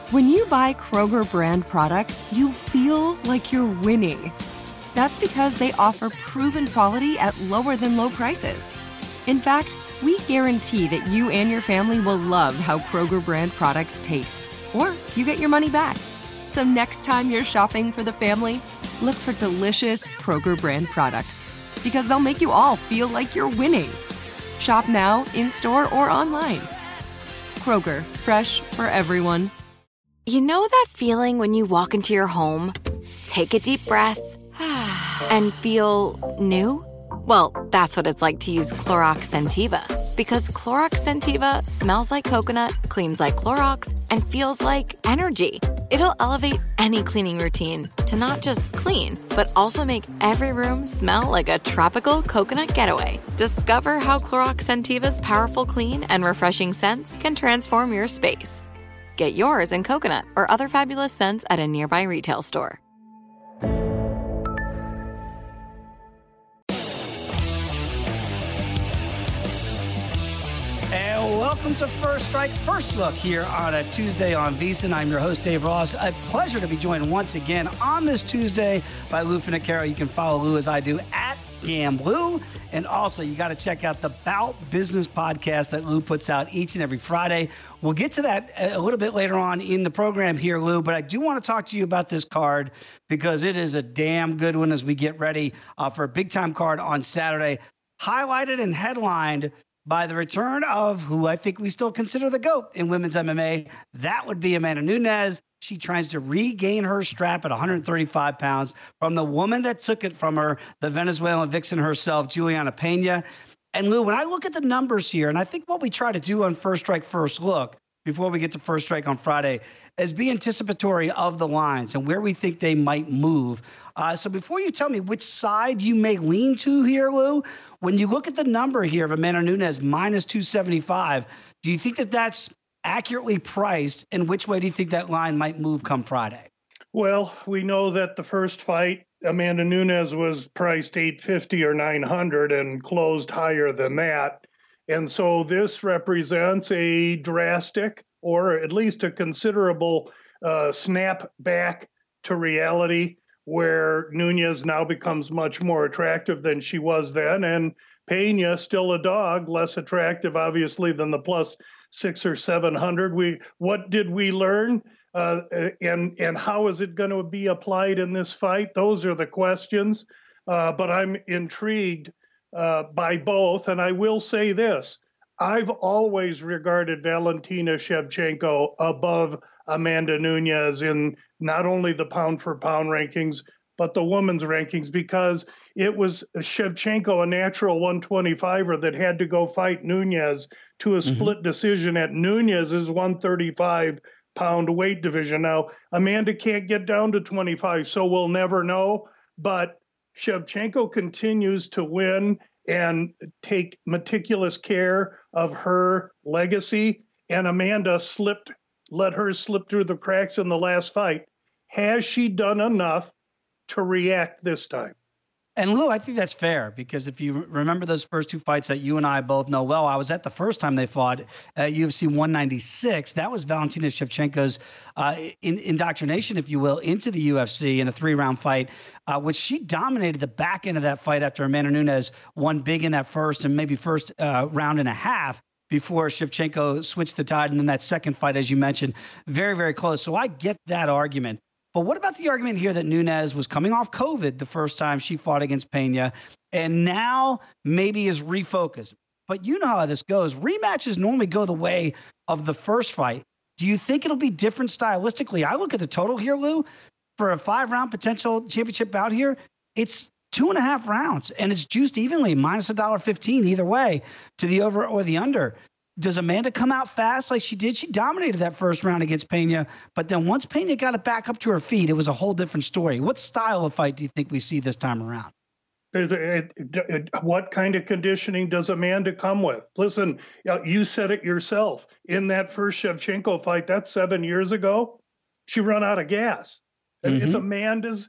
When you buy Kroger brand products, you feel like you're winning. That's because they offer proven quality at lower than low prices. In fact, we guarantee that you and your family will love how Kroger brand products taste, or you get your money back. So next time you're shopping for the family, look for delicious Kroger brand products, because they'll make you all feel like you're winning. Shop now, in-store, or online. Kroger, fresh for everyone. You know that feeling when you walk into your home, take a deep breath, and feel new? Well, that's what it's like to use Clorox Scentiva. Because Clorox Scentiva smells like coconut, cleans like Clorox, and feels like energy. It'll elevate any cleaning routine to not just clean, but also make every room smell like a tropical coconut getaway. Discover how Clorox Scentiva's powerful clean and refreshing scents can transform your space. Get yours in coconut or other fabulous scents at a nearby retail store. And welcome to First Strike First Look here on a Tuesday on VSiN. I'm your host, Dave Ross. A pleasure to be joined once again on this Tuesday by Lou Finocchiaro. You can follow Lou as I do at GamLou. And also, you got to check out the Bout Business podcast that Lou puts out each and every Friday. We'll get to that a little bit later on in the program here, Lou, but I do want to talk to you about this card because it is a damn good one as we get ready for a big-time card on Saturday, highlighted and headlined by the return of who I think we still consider the GOAT in women's MMA. That would be Amanda Nunes. She tries to regain her strap at 135 pounds from the woman that took it from her, the Venezuelan vixen herself, Juliana Pena. And Lou, when I look at the numbers here, and I think what we try to do on First Strike First Look before we get to First Strike on Friday is be anticipatory of the lines and where we think they might move. So before you tell me which side you may lean to here, Lou, when you look at the number here of Amanda Nunes minus 275, do you think that that's accurately priced, and which way do you think that line might move come Friday? Well, we know that the first fight, Amanda Nunes was priced $850 or $900 and closed higher than that. And so this represents a drastic or at least a considerable snap back to reality where Nunes now becomes much more attractive than she was then. And Pena, still a dog, less attractive, obviously, than the plus 600 or 700. What did we learn? And how is it going to be applied in this fight? Those are the questions. But I'm intrigued by both. And I will say this. I've always regarded Valentina Shevchenko above Amanda Nunes in not only the pound-for-pound rankings, but the women's rankings, because it was Shevchenko, a natural 125er, that had to go fight Nunes to a split decision at Nunes's 135-pound weight division. Now, Amanda can't get down to 25, so we'll never know. But Shevchenko continues to win and take meticulous care of her legacy. And Amanda let her slip through the cracks in the last fight. Has she done enough to react this time? And Lou, I think that's fair because if you remember those first two fights that you and I both know well, I was at the first time they fought at UFC 196. That was Valentina Shevchenko's indoctrination, if you will, into the UFC in a 3-round fight, which she dominated the back end of that fight after Amanda Nunes won big in that first and maybe first round and a half before Shevchenko switched the tide. And then that second fight, as you mentioned, very, very close. So I get that argument. But what about the argument here that Nunes was coming off COVID the first time she fought against Pena and now maybe is refocused? But you know how this goes. Rematches normally go the way of the first fight. Do you think it'll be different stylistically? I look at the total here, Lou, for a 5-round potential championship bout here. It's 2.5 rounds, and it's juiced evenly, minus $1.15 either way to the over or the under. Does Amanda come out fast like she did? She dominated that first round against Pena, but then once Pena got it back up to her feet, it was a whole different story. What style of fight do you think we see this time around? What kind of conditioning does Amanda come with? Listen, you said it yourself. In that first Shevchenko fight, that's 7 years ago, she ran out of gas. It's Amanda's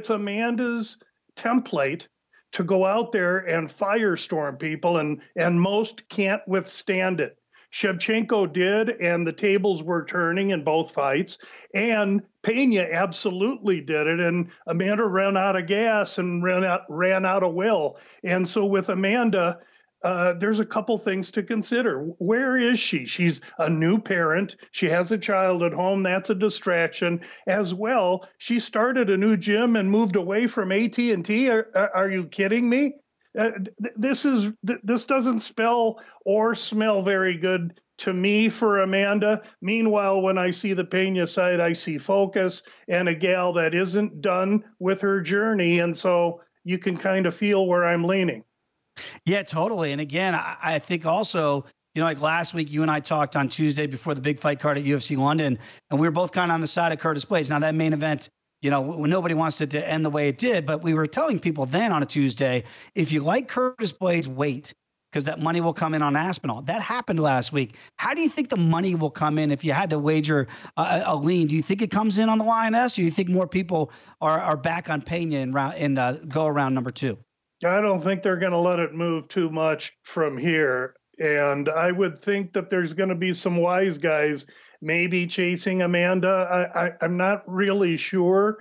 template to go out there and firestorm people, and most can't withstand it. Shevchenko did, and the tables were turning in both fights. And Pena absolutely did it, and Amanda ran out of gas and ran out of will. And so with Amanda, there's a couple things to consider. Where is she? She's a new parent. She has a child at home. That's a distraction as well. She started a new gym and moved away from AT&T. Are you kidding me? This doesn't spell or smell very good to me for Amanda. Meanwhile, when I see the Pena side, I see focus and a gal that isn't done with her journey. And so you can kind of feel where I'm leaning. Yeah, totally. And again, I think also, like last week, you and I talked on Tuesday before the big fight card at UFC London, and we were both kind of on the side of Curtis Blaydes. Now, that main event, nobody wants it to end the way it did, but we were telling people then on a Tuesday, if you like Curtis Blaydes, wait, because that money will come in on Aspinall. That happened last week. How do you think the money will come in if you had to wager a lean? Do you think it comes in on the Lioness, or do you think more people are back on Pena in go around number 2? I don't think they're going to let it move too much from here. And I would think that there's going to be some wise guys maybe chasing Amanda. I'm not really sure.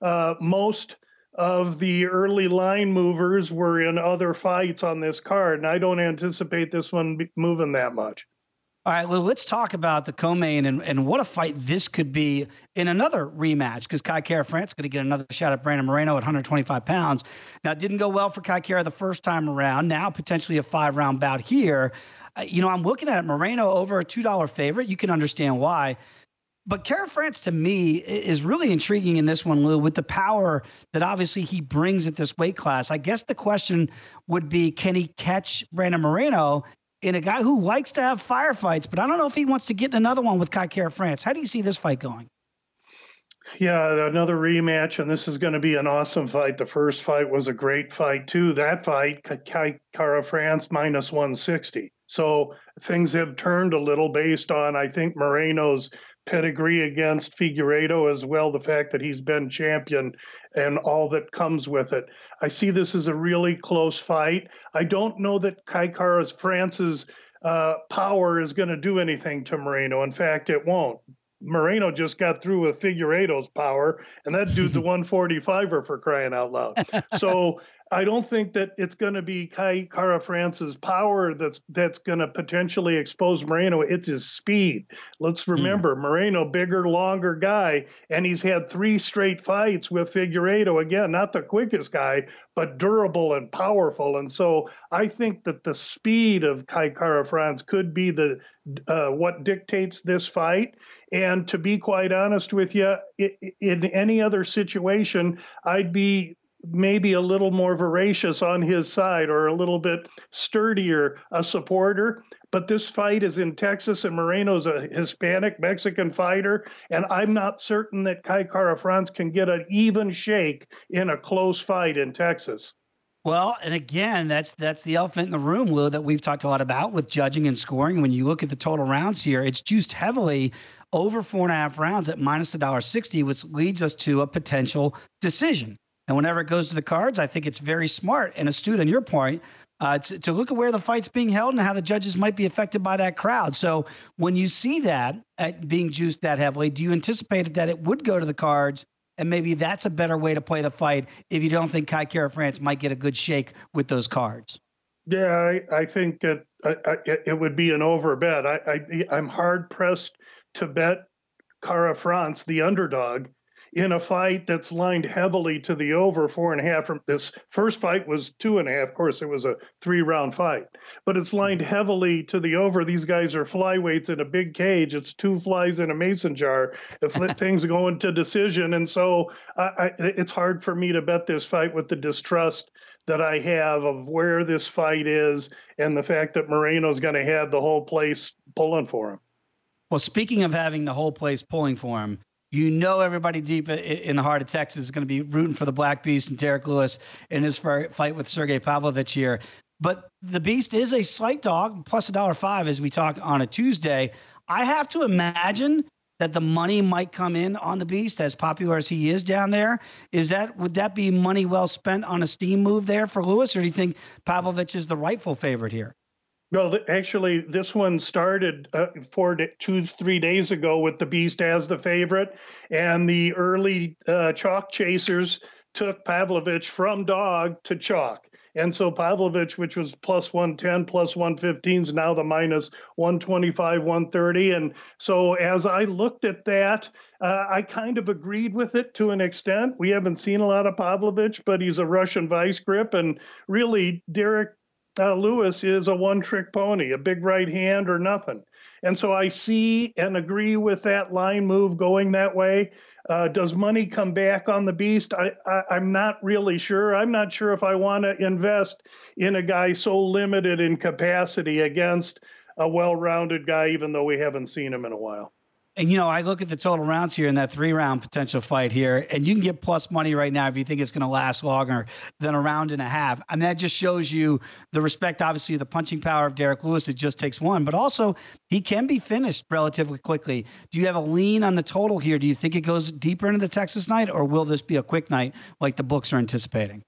Most of the early line movers were in other fights on this card, and I don't anticipate this one moving that much. All right, well, let's talk about the co-main and what a fight this could be in another rematch, because Kai Kara-France is going to get another shot at Brandon Moreno at 125 pounds. Now, it didn't go well for Kai Kara the first time around. Now, potentially a 5-round bout here. I'm looking at it, Moreno over a $2 favorite. You can understand why. But Kara-France, to me, is really intriguing in this one, Lou, with the power that obviously he brings at this weight class. I guess the question would be, can he catch Brandon Moreno in a guy who likes to have firefights, but I don't know if he wants to get in another one with Kai Kara-France. How do you see this fight going? Yeah, another rematch, and this is going to be an awesome fight. The first fight was a great fight, too. That fight, Kai Kara-France minus 160. So things have turned a little based on, I think, Moreno's pedigree against Figueiredo, as well, the fact that he's been champion and all that comes with it. I see this as a really close fight. I don't know that Kai Kara-France's power is going to do anything to Moreno. In fact, it won't. Moreno just got through with Figueiredo's power, and that dude's a 145er for crying out loud. So I don't think that it's going to be Kai Kara-France's power that's going to potentially expose Moreno. It's his speed. Let's remember, Moreno, bigger, longer guy, and he's had 3 straight fights with Figueiredo. Again, not the quickest guy, but durable and powerful. And so I think that the speed of Kai Kara-France could be the what dictates this fight. And to be quite honest with you, in any other situation, I'd be maybe a little more voracious on his side, or a little bit sturdier a supporter. But this fight is in Texas, and Moreno's a Hispanic Mexican fighter, and I'm not certain that Kai Kara-France can get an even shake in a close fight in Texas. Well, and again, that's the elephant in the room, Lou, that we've talked a lot about with judging and scoring. When you look at the total rounds here, it's juiced heavily over 4.5 rounds at minus $1.60, which leads us to a potential decision. And whenever it goes to the cards, I think it's very smart and astute on your point to look at where the fight's being held and how the judges might be affected by that crowd. So when you see that being juiced that heavily, do you anticipate that it would go to the cards? And maybe that's a better way to play the fight if you don't think Kai Kara-France might get a good shake with those cards. Yeah, I think that it would be an over bet. I'm hard pressed to bet Kara-France, the underdog, in a fight that's lined heavily to the over 4.5. This first fight was 2.5. Of course, it was a 3-round fight, but it's lined heavily to the over. These guys are flyweights in a big cage. It's 2 flies in a mason jar if things go into decision. And so it's hard for me to bet this fight with the distrust that I have of where this fight is and the fact that Moreno's going to have the whole place pulling for him. Well, speaking of having the whole place pulling for him, everybody deep in the heart of Texas is going to be rooting for the Black Beast and Derek Lewis in his fight with Sergey Pavlovich here. But the Beast is a slight dog, plus $1.05 as we talk on a Tuesday. I have to imagine that the money might come in on the Beast, as popular as he is down there. Would that be money well spent on a steam move there for Lewis, or do you think Pavlovich is the rightful favorite here? No, actually, this one started 3 days ago with the Beast as the favorite, and the early chalk chasers took Pavlovich from dog to chalk. And so Pavlovich, which was plus 110, plus 115, is now the minus 125, 130. And so as I looked at that, I kind of agreed with it to an extent. We haven't seen a lot of Pavlovich, but he's a Russian vice grip. And really, Derek Lewis is a one-trick pony, a big right hand or nothing. And so I see and agree with that line move going that way. Does money come back on the Beast? I'm not really sure. I'm not sure if I want to invest in a guy so limited in capacity against a well-rounded guy, even though we haven't seen him in a while. And, I look at the total rounds here in that 3-round potential fight here, and you can get plus money right now if you think it's going to last longer than a round and a half. And that just shows you the respect, obviously, the punching power of Derek Lewis. It just takes one. But also, he can be finished relatively quickly. Do you have a lean on the total here? Do you think it goes deeper into the Texas night, or will this be a quick night like the books are anticipating?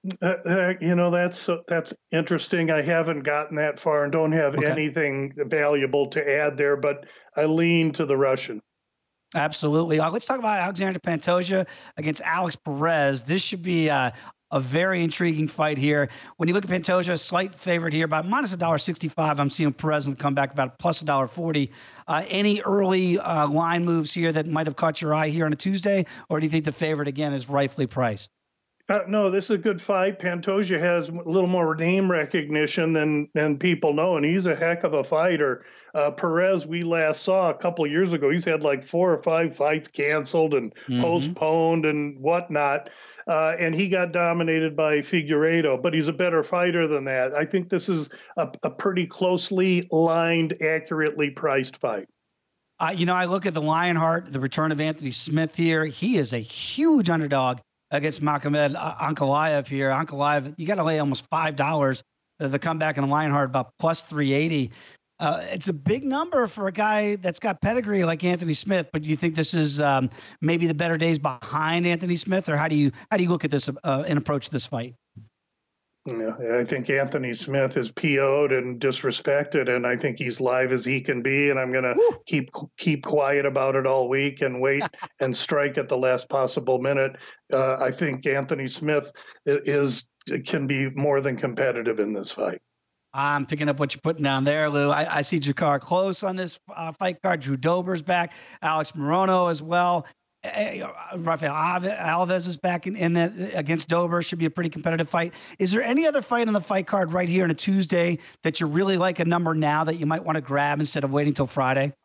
That's interesting. I haven't gotten that far and don't have anything valuable to add there, but I lean to the Russian. Absolutely. Let's talk about Alexander Pantoja against Alex Perez. This should be a very intriguing fight here. When you look at Pantoja, a slight favorite here, about minus $1.65. I'm seeing Perez come back about plus $1.40. Any early line moves here that might have caught your eye here on a Tuesday, or do you think the favorite again is rightfully priced? No, this is a good fight. Pantoja has a little more name recognition than people know, and he's a heck of a fighter. Perez, we last saw a couple years ago. He's had like 4 or 5 fights canceled and postponed and whatnot, and he got dominated by Figueiredo, but he's a better fighter than that. I think this is a pretty closely lined, accurately priced fight. I look at the Lionheart, the return of Anthony Smith here. He is a huge underdog against Magomed Ankalaev here. Ankalaev, you got to lay almost $5. The comeback in the Lionheart about plus 380. It's a big number for a guy that's got pedigree like Anthony Smith. But do you think this is maybe the better days behind Anthony Smith, or how do you look at this and approach this fight? Yeah, I think Anthony Smith is PO'd and disrespected, and I think he's live as he can be. And I'm going to keep quiet about it all week and wait and strike at the last possible minute. I think Anthony Smith can be more than competitive in this fight. I'm picking up what you're putting down there, Lou. I see Jakar Close on this fight card. Drew Dober's back. Alex Morono as well. Rafael Alves is back in that against Dober. Should be a pretty competitive fight. Is there any other fight on the fight card right here on a Tuesday that you really like a number now that you might want to grab instead of waiting till Friday?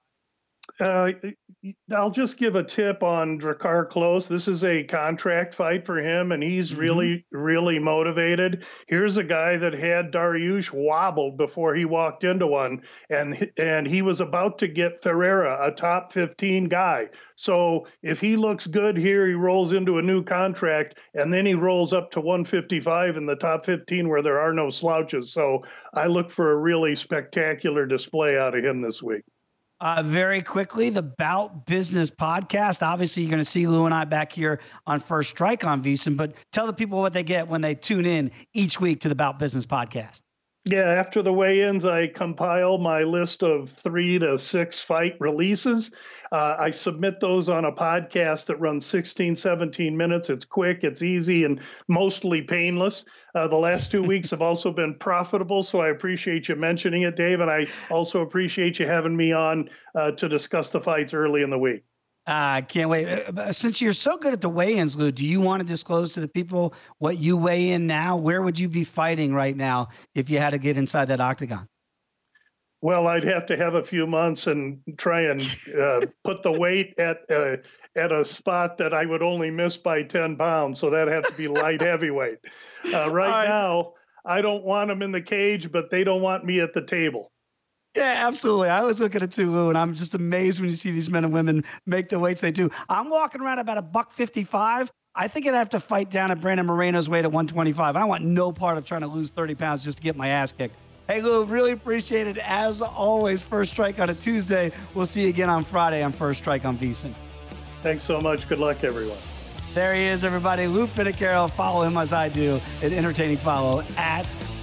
I'll just give a tip on Drakkar Klose. This is a contract fight for him, and he's really, really motivated. Here's a guy that had Dariush wobbled before he walked into one, and he was about to get Ferreira, a top 15 guy. So if he looks good here, he rolls into a new contract, and then he rolls up to 155 in the top 15 where there are no slouches. So I look for a really spectacular display out of him this week. Very quickly, the Bout Business podcast. Obviously, you're going to see Lou and I back here on First Strike on VSiN, but tell the people what they get when they tune in each week to the Bout Business podcast. Yeah, after the weigh-ins, I compile my list of 3 to 6 fight releases. I submit those on a podcast that runs 16, 17 minutes. It's quick, it's easy, and mostly painless. The last 2 weeks have also been profitable, so I appreciate you mentioning it, Dave, and I also appreciate you having me on to discuss the fights early in the week. I can't wait. Since you're so good at the weigh-ins, Lou, do you want to disclose to the people what you weigh in now? Where would you be fighting right now if you had to get inside that octagon? Well, I'd have to have a few months and try and put the weight at a spot that I would only miss by 10 pounds. So that'd have to be light heavyweight. Right now, I don't want them in the cage, but they don't want me at the table. Yeah, absolutely. I was looking at it too, Lou, and I'm just amazed when you see these men and women make the weights they do. I'm walking around about $155. I think I'd have to fight down at Brandon Moreno's weight at 125. I want no part of trying to lose 30 pounds just to get my ass kicked. Hey, Lou, really appreciate it. As always, First Strike on a Tuesday. We'll see you again on Friday on First Strike on VSiN. Thanks so much. Good luck, everyone. There he is, everybody. Lou Finocchiaro. Follow him as I do. An entertaining follow at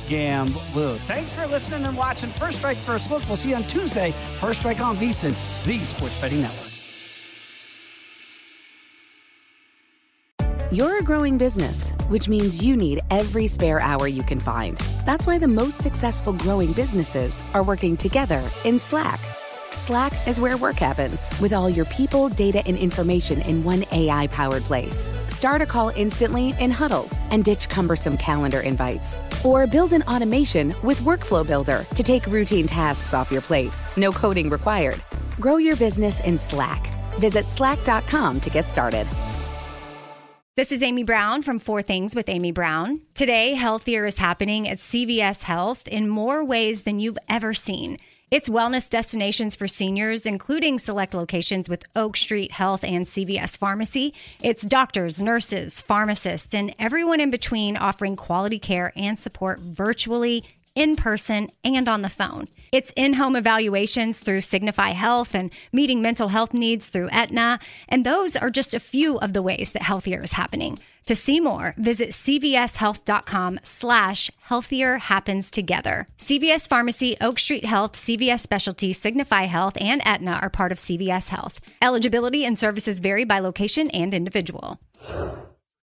Gamblu. Thanks for listening and watching First Strike, First Look. We'll see you on Tuesday. First Strike on VSiN, the Sports Betting Network. You're a growing business, which means you need every spare hour you can find. That's why the most successful growing businesses are working together in Slack. Slack is where work happens, with all your people, data, and information in one AI-powered place. Start a call instantly in huddles and ditch cumbersome calendar invites. Or build an automation with Workflow Builder to take routine tasks off your plate. No coding required. Grow your business in Slack. Visit slack.com to get started. This is Amy Brown from 4 Things with Amy Brown. Today, Healthier is happening at CVS Health in more ways than you've ever seen. It's wellness destinations for seniors, including select locations with Oak Street Health and CVS Pharmacy. It's doctors, nurses, pharmacists, and everyone in between offering quality care and support virtually, in person, and on the phone. It's in-home evaluations through Signify Health and meeting mental health needs through Aetna. And those are just a few of the ways that Healthier is happening. To see more, visit cvshealth.com/healthier happens together. CVS Pharmacy, Oak Street Health, CVS Specialty, Signify Health, and Aetna are part of CVS Health. Eligibility and services vary by location and individual.